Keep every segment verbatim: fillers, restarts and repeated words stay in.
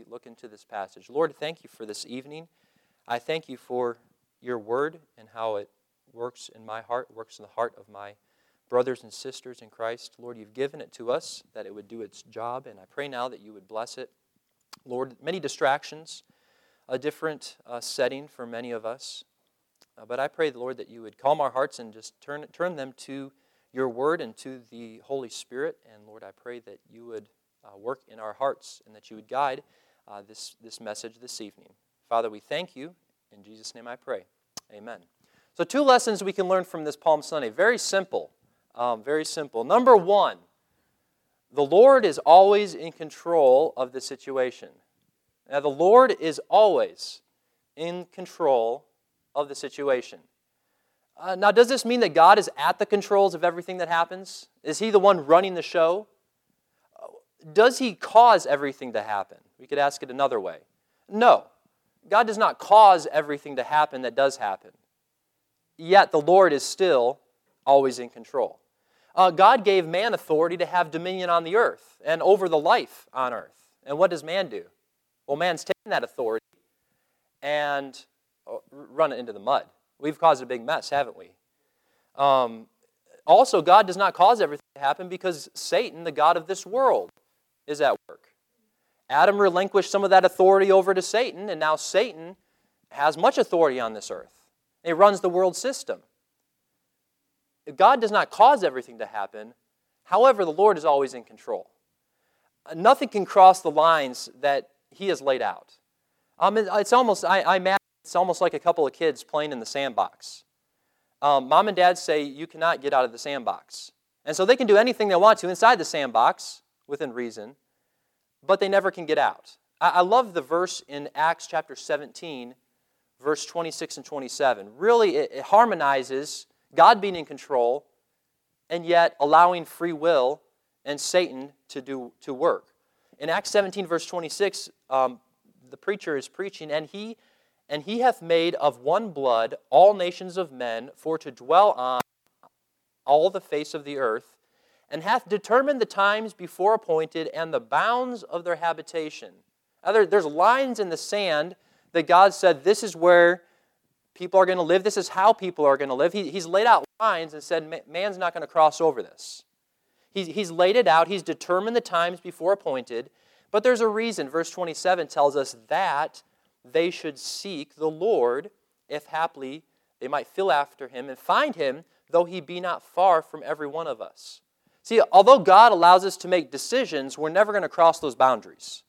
look into this passage. Lord, thank you for this evening. I thank you for your word and how it works in my heart, works in the heart of my brothers and sisters in Christ. Lord, you've given it to us that it would do its job, and I pray now that you would bless it. Lord, many distractions, a different uh, setting for many of us. Uh, but I pray, Lord, that you would calm our hearts and just turn turn them to your word and to the Holy Spirit. And Lord, I pray that you would uh, work in our hearts and that you would guide uh, this, this message this evening. Father, we thank you. In Jesus' name I pray. Amen. So two lessons we can learn from this Palm Sunday. Very simple. Um, very simple. Number one, the Lord is always in control of the situation. Now, the Lord is always in control of the situation. Uh, now, does this mean that God is at the controls of everything that happens? Is He the one running the show? Uh, does He cause everything to happen? We could ask it another way. No. God does not cause everything to happen that does happen. Yet the Lord is still always in control. Uh, God gave man authority to have dominion on the earth and over the life on earth. And what does man do? Well, man's taken that authority and run it into the mud. We've caused a big mess, haven't we? Um, also, God does not cause everything to happen because Satan, the god of this world, is at work. Adam relinquished some of that authority over to Satan, and now Satan has much authority on this earth. He runs the world system. God does not cause everything to happen. However, the Lord is always in control. Nothing can cross the lines that He has laid out. Um, it's almost, I, I imagine it's almost like a couple of kids playing in the sandbox. Um, Mom and Dad say you cannot get out of the sandbox. And so they can do anything they want to inside the sandbox, within reason, but they never can get out. I, I love the verse in Acts chapter seventeen, verse twenty-six and twenty-seven. Really, it, it harmonizes God being in control and yet allowing free will and Satan to do to work. In Acts seventeen, verse twenty-six, um, the preacher is preaching, and he and he hath made of one blood all nations of men for to dwell on all the face of the earth, and hath determined the times before appointed and the bounds of their habitation. Now, there's lines in the sand that God said, this is where people are going to live. This is how people are going to live. He, he's laid out lines and said, man's not going to cross over this. He's, he's laid it out. He's determined the times before appointed. But there's a reason. Verse twenty-seven tells us that they should seek the Lord, if haply they might feel after Him and find Him, though He be not far from every one of us. See, although God allows us to make decisions, we're never going to cross those boundaries.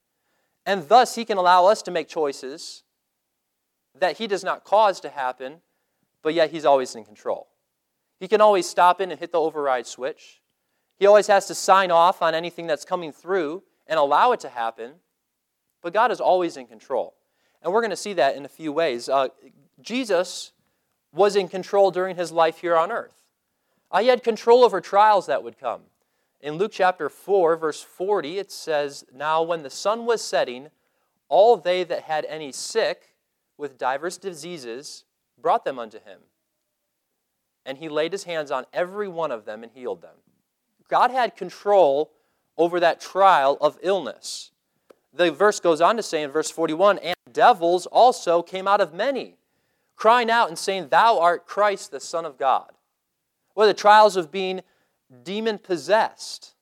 And thus, He can allow us to make choices that He does not cause to happen, but yet He's always in control. He can always stop in and hit the override switch. He always has to sign off on anything that's coming through and allow it to happen, but God is always in control. And we're going to see that in a few ways. Uh, Jesus was in control during His life here on earth. Uh, he had control over trials that would come. In Luke chapter four, verse forty, it says, Now when the sun was setting, all they that had any sick with divers diseases brought them unto Him. And He laid His hands on every one of them and healed them. God had control over that trial of illness. The verse goes on to say in verse forty-one, And devils also came out of many, crying out and saying, Thou art Christ, the Son of God. Well, the trials of being demon-possessed,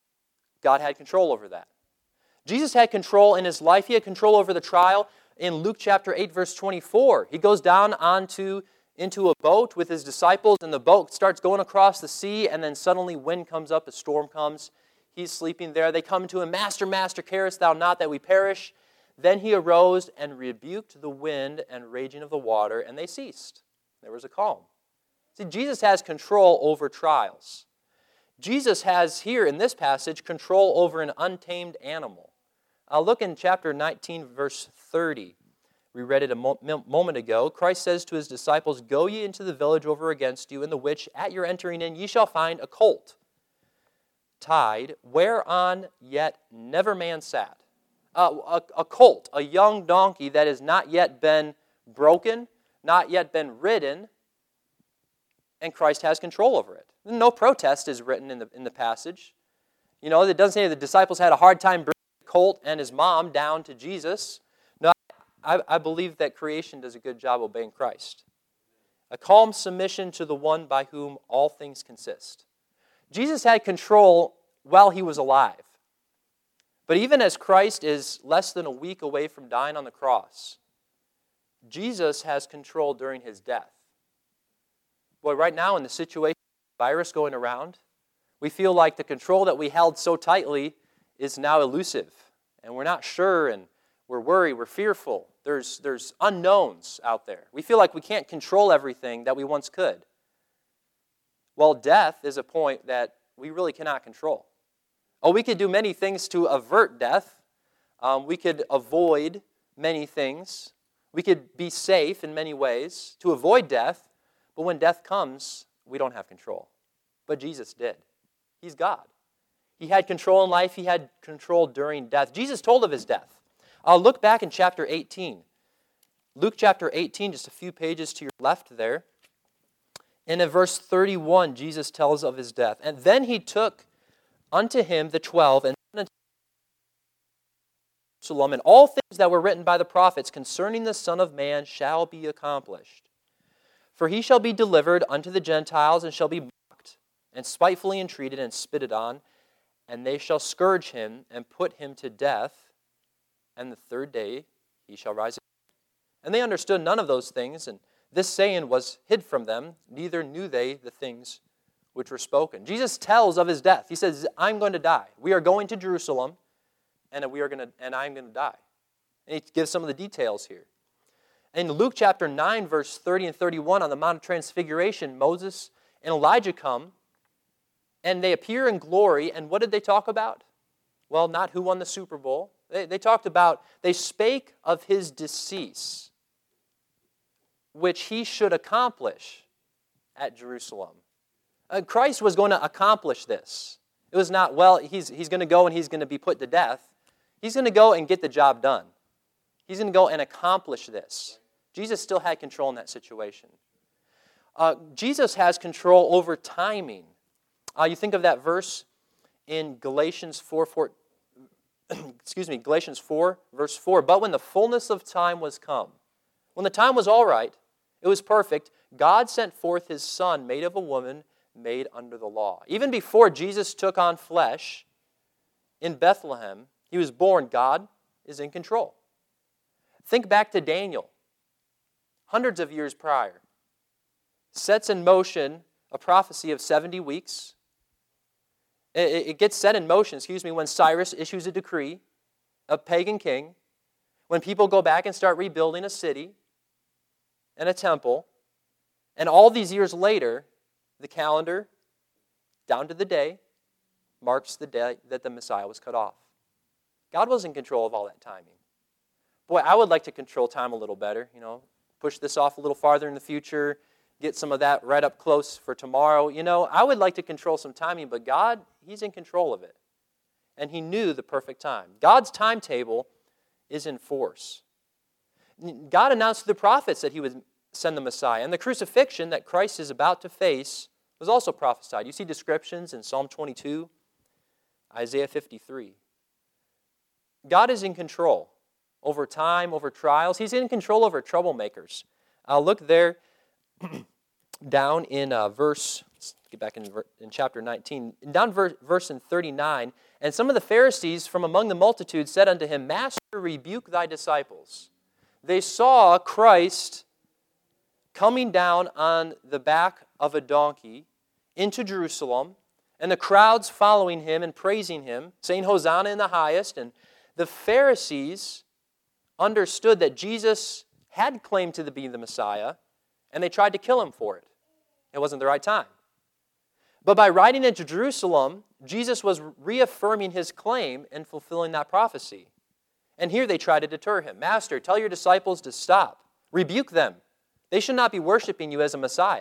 God had control over that. Jesus had control in His life. He had control over the trial. In Luke chapter eight, verse twenty-four, He goes down onto into a boat with His disciples, and the boat starts going across the sea, and then suddenly wind comes up, a storm comes. He's sleeping there. They come to Him, Master, Master, carest Thou not that we perish? Then He arose and rebuked the wind and raging of the water, and they ceased. There was a calm. See, Jesus has control over trials. Jesus has here in this passage control over an untamed animal. Uh, look in chapter nineteen, verse thirty. We read it a mo- moment ago. Christ says to His disciples, Go ye into the village over against you, in the which at your entering in ye shall find a colt tied, whereon yet never man sat. Uh, a, a colt, a young donkey that has not yet been broken, not yet been ridden, and Christ has control over it. No protest is written in the in the passage. You know, it doesn't say the disciples had a hard time bringing the colt and his mom down to Jesus. No, I, I believe that creation does a good job obeying Christ. A calm submission to the one by whom all things consist. Jesus had control while he was alive. But even as Christ is less than a week away from dying on the cross, Jesus has control during his death. Boy, right now in the situation of the virus going around, we feel like the control that we held so tightly is now elusive. And we're not sure, and we're worried, we're fearful. There's, there's unknowns out there. We feel like we can't control everything that we once could. Well, death is a point that we really cannot control. Oh, we could do many things to avert death. Um, we could avoid many things. We could be safe in many ways to avoid death. But when death comes, we don't have control. But Jesus did. He's God. He had control in life. He had control during death. Jesus told of his death. I'll look back in chapter eighteen. Luke chapter eighteen, just a few pages to your left there. And in verse thirty-one, Jesus tells of his death. And then he took unto him the twelve, and sent unto Jerusalem, and all things that were written by the prophets concerning the Son of Man shall be accomplished. For he shall be delivered unto the Gentiles, and shall be mocked, and spitefully entreated, and spitted on, and they shall scourge him, and put him to death, and the third day he shall rise again. And they understood none of those things, and this saying was hid from them, neither knew they the things which were spoken. Jesus tells of his death. He says, I'm going to die. We are going to Jerusalem, and we are going to, and I'm going to die. And he gives some of the details here. In Luke chapter nine, verse thirty and thirty-one, on the Mount of Transfiguration, Moses and Elijah come, and they appear in glory, and what did they talk about? Well, not who won the Super Bowl. They, they talked about, they spake of his decease, which he should accomplish at Jerusalem. Uh, Christ was going to accomplish this. It was not, well, he's, he's going to go and he's going to be put to death. He's going to go and get the job done. He's going to go and accomplish this. Jesus still had control in that situation. Uh, Jesus has control over timing. Uh, you think of that verse in Galatians four, four excuse me, Galatians four, verse four. But when the fullness of time was come, when the time was all right, it was perfect, God sent forth his Son, made of a woman, made under the law. Even before Jesus took on flesh in Bethlehem, he was born. God is in control. Think back to Daniel, hundreds of years prior. Sets in motion a prophecy of seventy weeks. It, it gets set in motion, excuse me, when Cyrus issues a decree, a pagan king, when people go back and start rebuilding a city and a temple, and all these years later, the calendar, down to the day, marks the day that the Messiah was cut off. God was in control of all that timing. Boy, I would like to control time a little better, you know, push this off a little farther in the future, get some of that right up close for tomorrow. You know, I would like to control some timing, but God, he's in control of it. And he knew the perfect time. God's timetable is in force. God announced to the prophets that he would send the Messiah. And the crucifixion that Christ is about to face was also prophesied. You see descriptions in Psalm twenty-two, Isaiah fifty-three. God is in control over time, over trials. He's in control over troublemakers. Uh, look there down in uh, verse, let's get back in, in chapter nineteen, down verse, verse in thirty-nine, and some of the Pharisees from among the multitude said unto him, Master, rebuke thy disciples. They saw Christ coming down on the back of a donkey into Jerusalem, and the crowds following him and praising him, saying, Hosanna in the highest. And the Pharisees understood that Jesus had claimed to be the Messiah, and they tried to kill him for it. It wasn't the right time. But by riding into Jerusalem, Jesus was reaffirming his claim and fulfilling that prophecy. And here they try to deter him. Master, tell your disciples to stop. Rebuke them. They should not be worshiping you as a Messiah.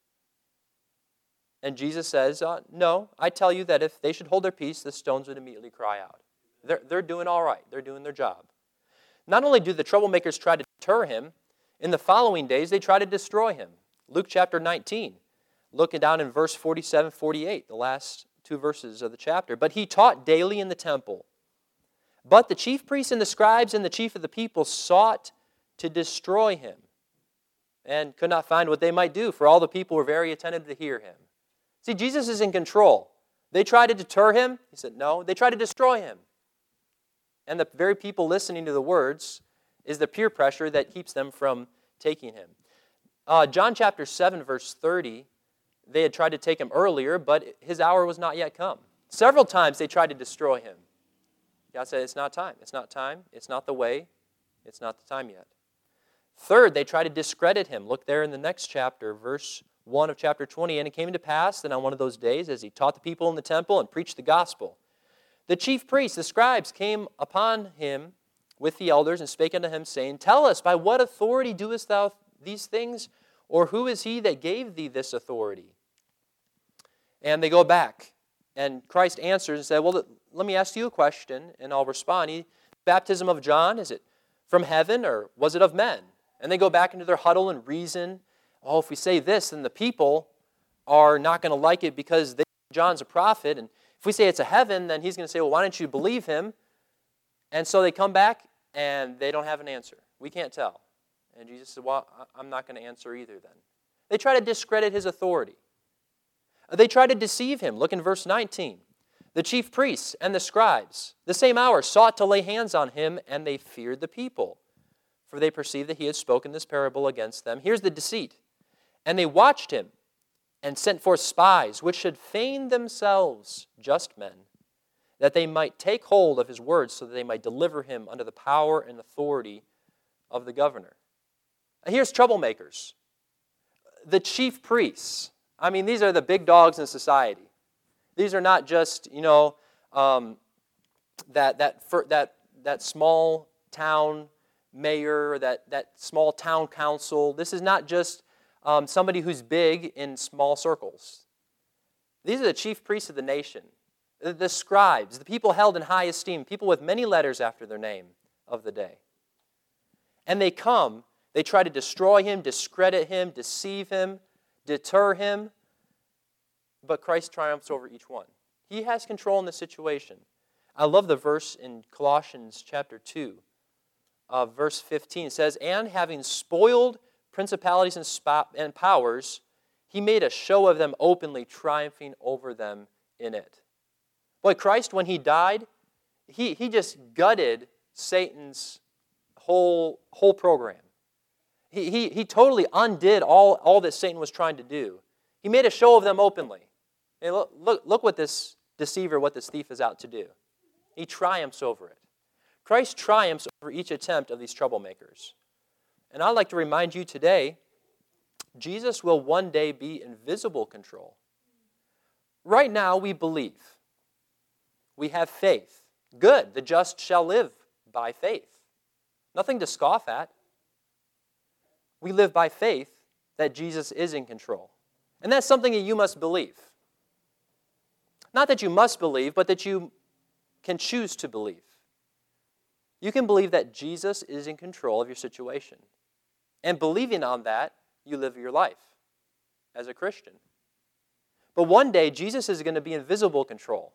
And Jesus says, uh, no, I tell you that if they should hold their peace, the stones would immediately cry out. They're, they're doing all right. They're doing their job. Not only do the troublemakers try to deter him, in the following days they try to destroy him. Luke chapter nineteen, looking down in verse forty-seven, forty-eight, the last two verses of the chapter. But he taught daily in the temple, But the chief priests and the scribes and the chief of the people sought to destroy him, and could not find what they might do, for all the people were very attentive to hear him. See, Jesus is in control. They tried to deter him. He said, no. They tried to destroy him. And the very people listening to the words is the peer pressure that keeps them from taking him. Uh, John chapter seven, verse thirty, they had tried to take him earlier, but his hour was not yet come. Several times they tried to destroy him. God said, it's not time. It's not time. It's not the way. It's not the time yet. Third, they tried to discredit him. Look there in the next chapter, verse one of chapter twenty. And it came to pass that on one of those days, as he taught the people in the temple and preached the gospel, the chief priests, the scribes, came upon him with the elders and spake unto him, saying, Tell us, by what authority doest thou these things? Or who is he that gave thee this authority? And they go back. And Christ answers and said, Well, let me ask you a question, and I'll respond. He, baptism of John, is it from heaven, or was it of men? And they go back into their huddle and reason. Oh, if we say this, then the people are not going to like it because they, John's a prophet. And if we say it's a heaven, then he's going to say, well, why don't you believe him? And so they come back, and they don't have an answer. We can't tell. And Jesus said, well, I'm not going to answer either then. They try to discredit his authority. They try to deceive him. Look in verse nineteen. The chief priests and the scribes, the same hour, sought to lay hands on him, and they feared the people, for they perceived that he had spoken this parable against them. Here's the deceit. And they watched him and sent forth spies, which should feign themselves just men, that they might take hold of his words, so that they might deliver him under the power and authority of the governor. And here's troublemakers. The chief priests. I mean, these are the big dogs in society. These are not just, you know, um, that that that that small town mayor, that that small town council. This is not just um, somebody who's big in small circles. These are the chief priests of the nation, the, the scribes, the people held in high esteem, people with many letters after their name of the day. And they come, they try to destroy him, discredit him, deceive him, deter him. But Christ triumphs over each one. He has control in the situation. I love the verse in Colossians chapter two, uh, verse fifteen. It says, And having spoiled principalities and, sp- and powers, he made a show of them openly, triumphing over them in it. Boy, Christ, when he died, he, he just gutted Satan's whole, whole program. He, he, he totally undid all, all that Satan was trying to do. He made a show of them openly. And look, look, look what this deceiver, what this thief is out to do. He triumphs over it. Christ triumphs over each attempt of these troublemakers. And I'd like to remind you today, Jesus will one day be in visible control. Right now, we believe. We have faith. Good, the just shall live by faith. Nothing to scoff at. We live by faith that Jesus is in control. And that's something that you must believe. Not that you must believe, but that you can choose to believe. You can believe that Jesus is in control of your situation. And believing on that, you live your life as a Christian. But one day, Jesus is going to be in visible control.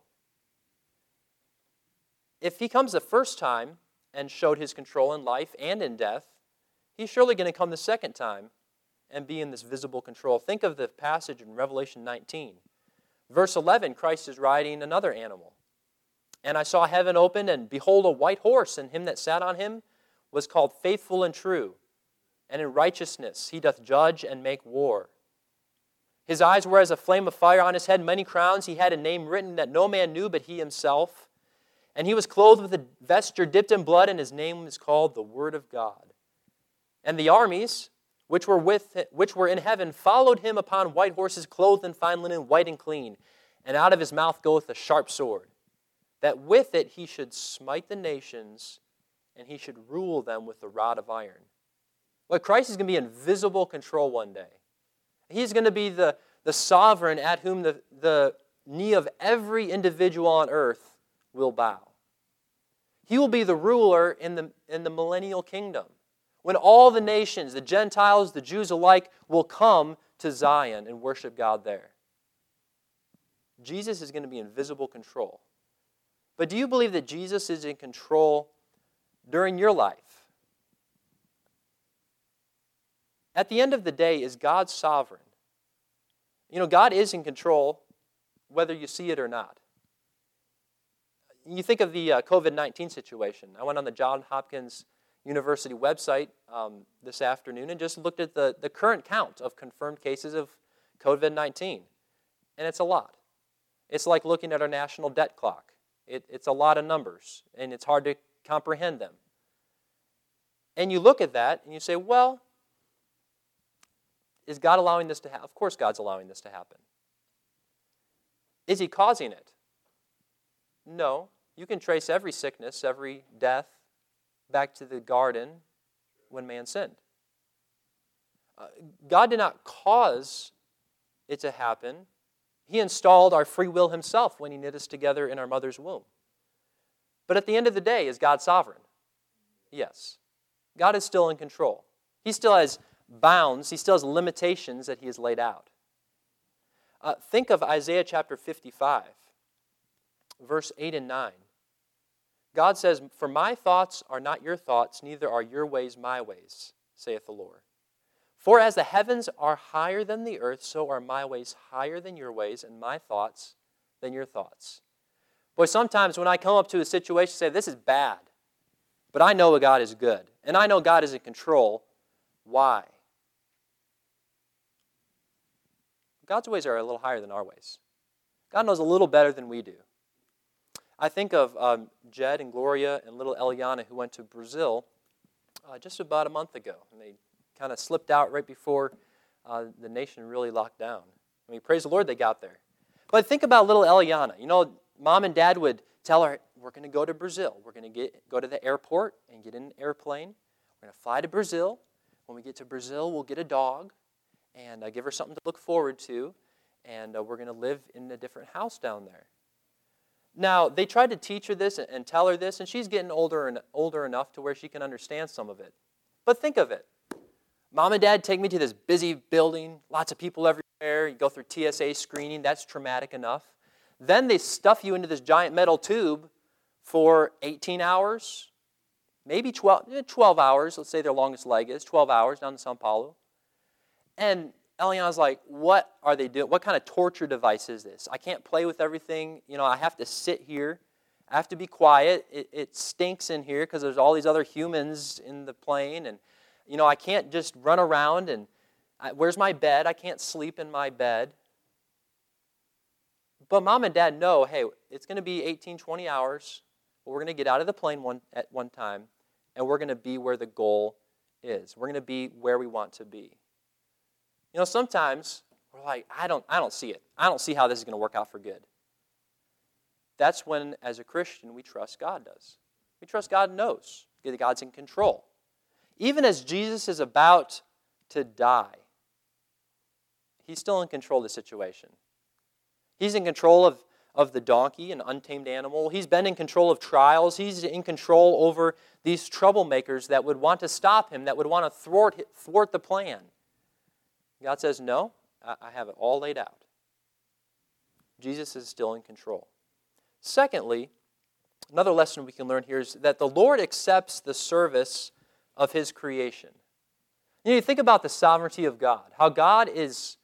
If he comes the first time and showed his control in life and in death, he's surely going to come the second time and be in this visible control. Think of the passage in Revelation nineteen. Verse eleven, Christ is riding another animal. And I saw heaven opened, and behold, a white horse, and him that sat on him was called Faithful and True. And in righteousness he doth judge and make war. His eyes were as a flame of fire, on his head many crowns. He had a name written that no man knew but he himself. And he was clothed with a vesture dipped in blood, and his name is called the Word of God. And the armies which were with which were in heaven followed him upon white horses, clothed in fine linen, white and clean. And out of his mouth goeth a sharp sword, that with it he should smite the nations, and he should rule them with the rod of iron. Well, Christ is going to be in visible control one day. He's going to be the, the sovereign at whom the, the knee of every individual on earth will bow. He will be the ruler in the, in the millennial kingdom, when all the nations, the Gentiles, the Jews alike, will come to Zion and worship God there. Jesus is going to be in visible control. But do you believe that Jesus is in control during your life? At the end of the day, is God sovereign? You know, God is in control whether you see it or not. You think of the uh, covid nineteen situation. I went on the Johns Hopkins University website um, this afternoon and just looked at the, the current count of confirmed cases of covid nineteen. And it's a lot. It's like looking at our national debt clock. It, it's a lot of numbers, and it's hard to comprehend them. And you look at that, and you say, well, is God allowing this to happen? Of course God's allowing this to happen. Is He causing it? No. You can trace every sickness, every death, back to the garden when man sinned. Uh, God did not cause it to happen. He installed our free will Himself when He knit us together in our mother's womb. But at the end of the day, is God sovereign? Yes. God is still in control. He still has bounds. He still has limitations that He has laid out. Uh, think of Isaiah chapter fifty-five, verse eight and nine. God says, "For my thoughts are not your thoughts, neither are your ways my ways, saith the Lord. For as the heavens are higher than the earth, so are my ways higher than your ways, and my thoughts than your thoughts." Boy, sometimes when I come up to a situation, say, this is bad, but I know God is good, and I know God is in control. Why? God's ways are a little higher than our ways. God knows a little better than we do. I think of um, Jed and Gloria and little Eliana who went to Brazil uh, just about a month ago, and they kind of slipped out right before uh, the nation really locked down. I mean, praise the Lord they got there. But think about little Eliana. You know, Mom and Dad would tell her, we're going to go to Brazil. We're going to get go to the airport and get in an airplane. We're going to fly to Brazil. When we get to Brazil, we'll get a dog and uh, give her something to look forward to. And uh, we're going to live in a different house down there. Now, they tried to teach her this and tell her this, and she's getting older and older enough to where she can understand some of it. But think of it. Mom and Dad take me to this busy building, lots of people everywhere. You go through T S A screening. That's traumatic enough. Then they stuff you into this giant metal tube for eighteen hours, maybe twelve, twelve hours. Let's say their longest leg is twelve hours down to Sao Paulo. And Eliana's like, what are they doing? What kind of torture device is this? I can't play with everything. You know, I have to sit here. I have to be quiet. It, it stinks in here because there's all these other humans in the plane. And, you know, I can't just run around and, I, where's my bed? I can't sleep in my bed. But Mom and Dad know, hey, it's going to be eighteen, twenty hours. But we're going to get out of the plane one at one time, and we're going to be where the goal is. We're going to be where we want to be. You know, sometimes we're like, I don't, I don't see it. I don't see how this is going to work out for good. That's when, as a Christian, we trust God does. We trust God knows that God's in control. Even as Jesus is about to die, He's still in control of the situation. He's in control of, of the donkey, an untamed animal. He's been in control of trials. He's in control over these troublemakers that would want to stop Him, that would want to thwart, thwart the plan. God says, no, I have it all laid out. Jesus is still in control. Secondly, another lesson we can learn here is that the Lord accepts the service of His creation. You know, you think about the sovereignty of God, how God is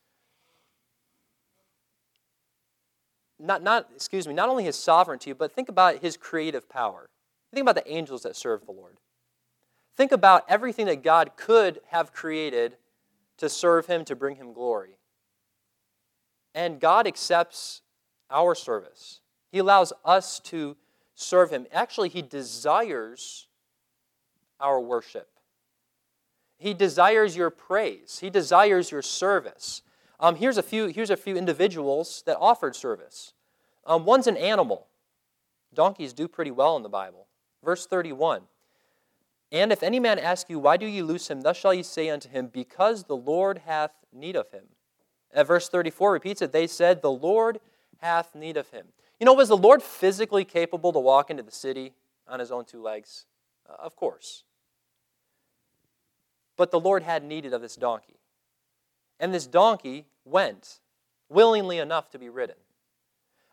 Not, not, excuse me, not only His sovereignty, but think about His creative power. Think about the angels that serve the Lord. Think about everything that God could have created to serve Him, to bring Him glory. And God accepts our service. He allows us to serve Him. Actually, He desires our worship. He desires your praise. He desires your service. Um, here's a few. Here's a few individuals that offered service. Um, one's an animal. Donkeys do pretty well in the Bible. Verse thirty-one. And if any man ask you, why do you loose him? Thus shall ye say unto him, because the Lord hath need of him. At verse thirty-four repeats it. They said, the Lord hath need of him. You know, was the Lord physically capable to walk into the city on His own two legs? Uh, of course. But the Lord had needed of this donkey. And this donkey went willingly enough to be ridden.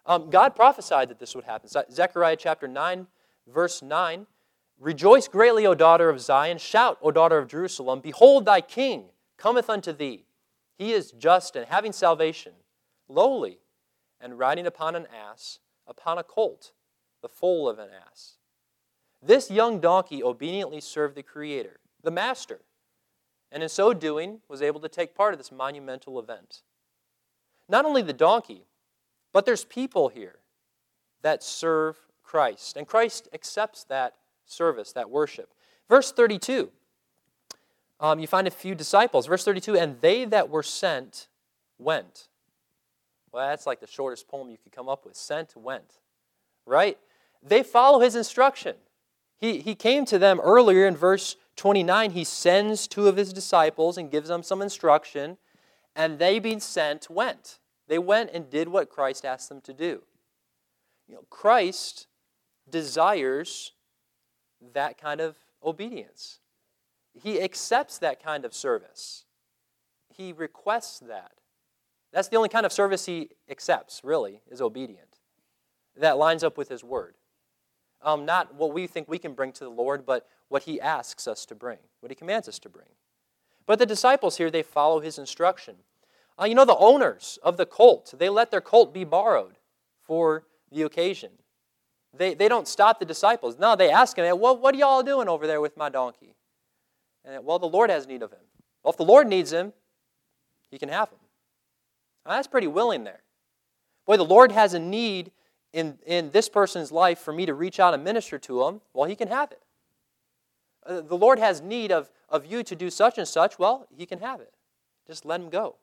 Um, God prophesied that this would happen. Zechariah chapter nine, verse nine, "Rejoice greatly, O daughter of Zion. Shout, O daughter of Jerusalem. Behold, thy king cometh unto thee. He is just and having salvation, lowly, and riding upon an ass, upon a colt, the foal of an ass." This young donkey obediently served the Creator, the Master, and in so doing was able to take part of this monumental event. Not only the donkey, but there's people here that serve Christ, and Christ accepts that service, that worship. Verse thirty-two, um, you find a few disciples. Verse thirty-two, "And they that were sent went." Well, that's like the shortest poem you could come up with. Sent, went. Right? They follow his instruction. He, he came to them earlier in verse twenty-nine. He sends two of his disciples and gives them some instruction. And they being sent went. They went and did what Christ asked them to do. You know, Christ desires that kind of obedience. He accepts that kind of service. He requests that. That's the only kind of service he accepts, really, is obedient. That lines up with his word. Um, not what we think we can bring to the Lord, but what he asks us to bring, what he commands us to bring. But the disciples here, they follow his instruction. Uh, you know, the owners of the colt, they let their colt be borrowed for the occasion. They, they don't stop the disciples. No, they ask him, well, what are y'all doing over there with my donkey? And, well, the Lord has need of him. Well, if the Lord needs him, he can have him. Now, that's pretty willing there. Boy, the Lord has a need in, in this person's life for me to reach out and minister to him. Well, he can have it. Uh, the Lord has need of, of you to do such and such. Well, he can have it. Just let him go.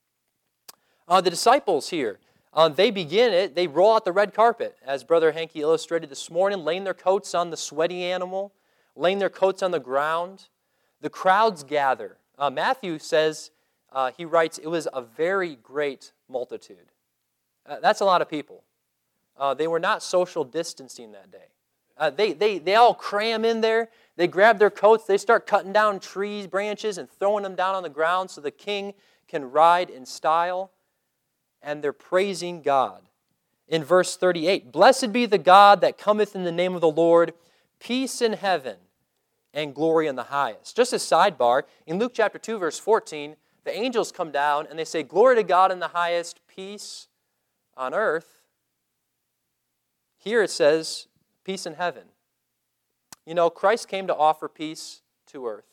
Uh, the disciples here, uh, they begin it. They roll out the red carpet, as Brother Hanky illustrated this morning, laying their coats on the sweaty animal, laying their coats on the ground. The crowds gather. Uh, Matthew says, uh, he writes, it was a very great multitude. Uh, that's a lot of people. Uh, they were not social distancing that day. Uh, they, they, they all cram in there. They grab their coats. They start cutting down trees, branches, and throwing them down on the ground so the king can ride in style. And they're praising God. In verse thirty-eight, "Blessed be the God that cometh in the name of the Lord, peace in heaven and glory in the highest." Just a sidebar, in Luke chapter two, verse fourteen, the angels come down and they say, "Glory to God in the highest, peace on earth." Here it says, peace in heaven. You know, Christ came to offer peace to earth.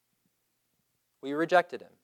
We rejected him.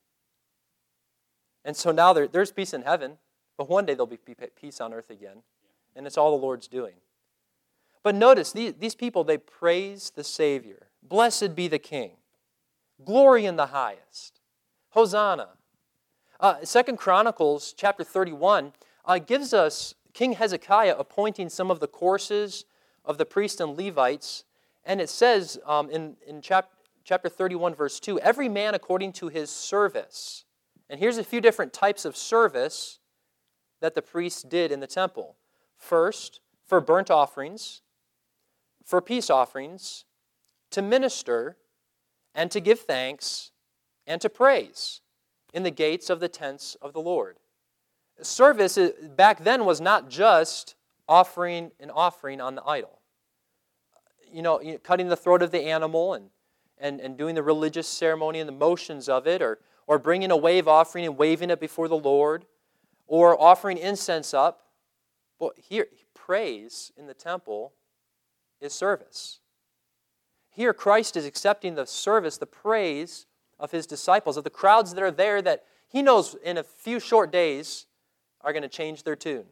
And so now there, there's peace in heaven. But one day there'll be peace on earth again. And it's all the Lord's doing. But notice, these, these people, they praise the Savior. Blessed be the King. Glory in the highest. Hosanna. Uh, Second Chronicles chapter thirty-one uh, gives us King Hezekiah appointing some of the courses of the priests and Levites. And it says um, in, in chap, chapter thirty-one, verse two, "Every man according to his service." And here's a few different types of service that the priests did in the temple. First, for burnt offerings, for peace offerings, to minister, and to give thanks, and to praise in the gates of the tents of the Lord. Service back then was not just offering an offering on the idol. You know, cutting the throat of the animal and, and, and doing the religious ceremony and the motions of it, or, or bringing a wave offering and waving it before the Lord, or offering incense up. Well, here, praise in the temple is service. Here, Christ is accepting the service, the praise of his disciples, of the crowds that are there that he knows in a few short days are going to change their tune.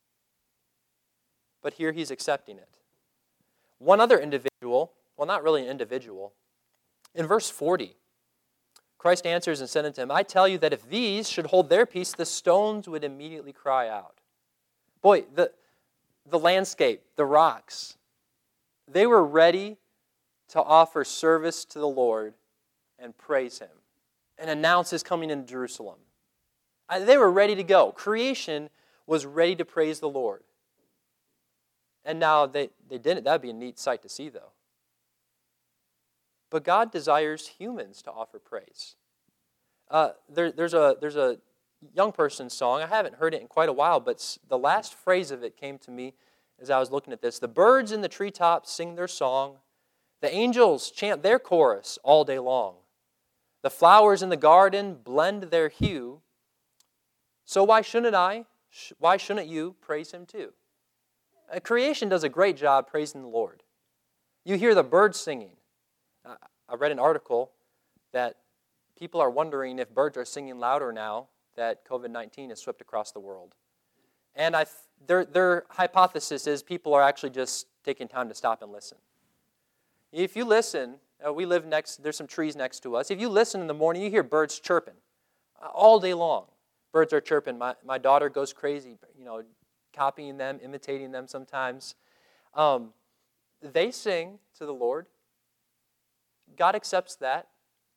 But here he's accepting it. One other individual, well, not really an individual, in verse forty, Christ answers and said unto him, "I tell you that if these should hold their peace, the stones would immediately cry out." Boy, the, the landscape, the rocks, they were ready to offer service to the Lord and praise him and announce his coming in Jerusalem. They were ready to go. Creation was ready to praise the Lord. And now they, they didn't. That would be a neat sight to see, though. But God desires humans to offer praise. Uh, there, there's a there's a young person's song. I haven't heard it in quite a while, but the last phrase of it came to me as I was looking at this. The birds in the treetops sing their song. The angels chant their chorus all day long. The flowers in the garden blend their hue. So why shouldn't I, why shouldn't you praise Him too? Uh, creation does a great job praising the Lord. You hear the birds singing. Uh, I read an article that people are wondering if birds are singing louder now that covid nineteen has swept across the world. And I th- their, their hypothesis is people are actually just taking time to stop and listen. If you listen, uh, we live next, there's some trees next to us. If you listen in the morning, you hear birds chirping uh, all day long. Birds are chirping. My, my daughter goes crazy, you know, copying them, imitating them sometimes. Um, they sing to the Lord. God accepts that.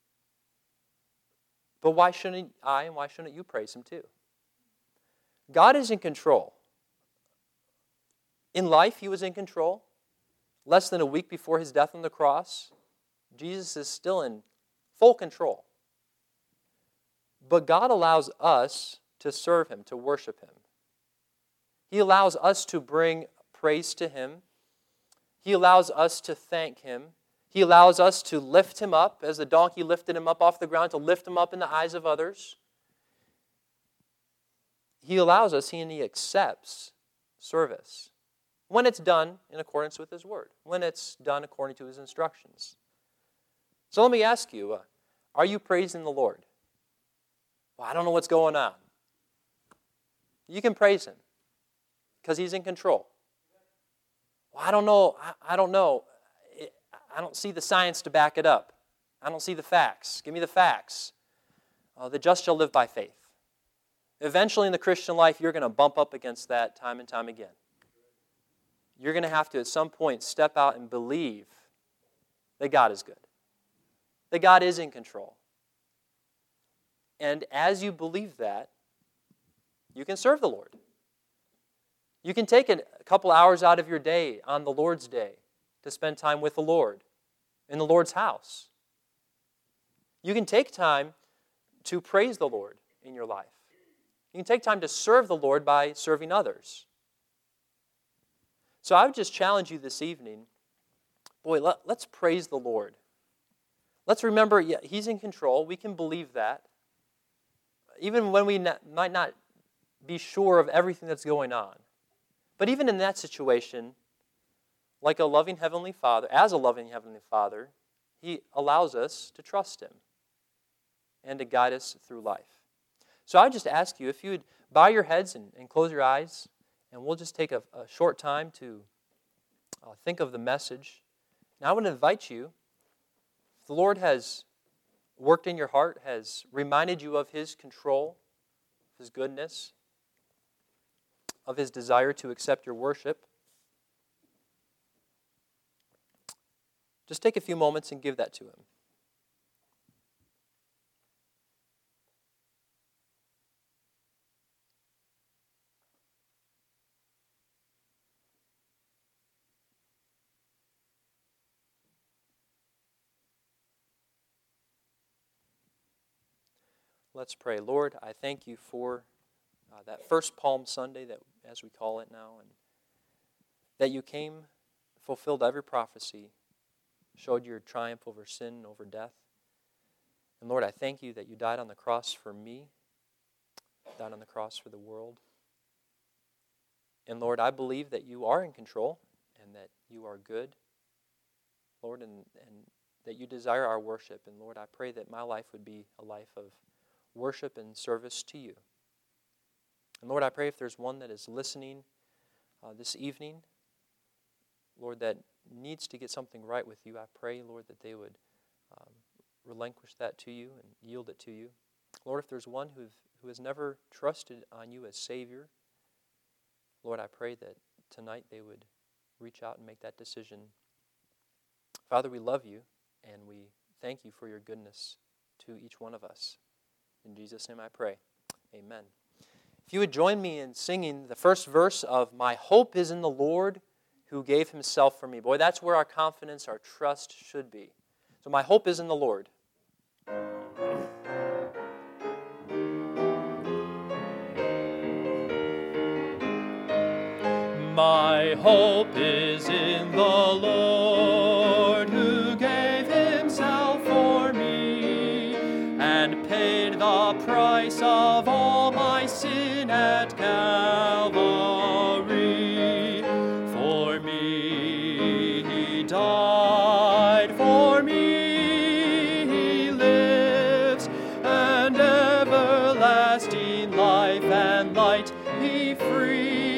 But why shouldn't I and why shouldn't you praise Him too? God is in control. In life, He was in control. Less than a week before His death on the cross, Jesus is still in full control. But God allows us to serve Him, to worship Him. He allows us to bring praise to Him. He allows us to thank Him. He allows us to lift Him up, as the donkey lifted Him up off the ground, to lift Him up in the eyes of others. He allows us, and He accepts service when it's done in accordance with His Word, when it's done according to His instructions. So let me ask you, uh, are you praising the Lord? Well, I don't know what's going on. You can praise Him because He's in control. Well, I don't know. I, I don't know. It, I don't see the science to back it up. I don't see the facts. Give me the facts. Uh, the just shall live by faith. Eventually in the Christian life, you're going to bump up against that time and time again. You're going to have to, at some point, step out and believe that God is good, that God is in control. And as you believe that, you can serve the Lord. You can take a couple hours out of your day on the Lord's Day to spend time with the Lord in the Lord's house. You can take time to praise the Lord in your life. You can take time to serve the Lord by serving others. So I would just challenge you this evening, boy, let, let's praise the Lord. Let's remember, yeah, He's in control. We can believe that. Even when we not, might not be sure of everything that's going on. But even in that situation, like a loving Heavenly Father, as a loving Heavenly Father, He allows us to trust Him and to guide us through life. So I would just ask you, if you would bow your heads and, and close your eyes, and we'll just take a, a short time to uh, think of the message. Now I would invite you, if the Lord has worked in your heart, has reminded you of His control, His goodness, of His desire to accept your worship, just take a few moments and give that to Him. Let's pray. Lord, I thank You for uh, that first Palm Sunday, that as we call it now, and that You came, fulfilled every prophecy, showed Your triumph over sin, over death. And Lord, I thank You that You died on the cross for me, died on the cross for the world. And Lord, I believe that You are in control and that You are good, Lord, and, and that You desire our worship. And Lord, I pray that my life would be a life of worship and service to You. And Lord, I pray if there's one that is listening uh, this evening, Lord, that needs to get something right with You, I pray, Lord, that they would um, relinquish that to You and yield it to You. Lord, if there's one who who has never trusted on You as Savior, Lord, I pray that tonight they would reach out and make that decision. Father, we love You, and we thank You for Your goodness to each one of us. In Jesus' name I pray. Amen. If you would join me in singing the first verse of My Hope is in the Lord who gave Himself for me. Boy, that's where our confidence, our trust should be. So my hope is in the Lord. My hope is in the Lord, who gave himself for me and paid the price of all my sin at Calvary. For me he died, for me he lives, and everlasting life and light he frees.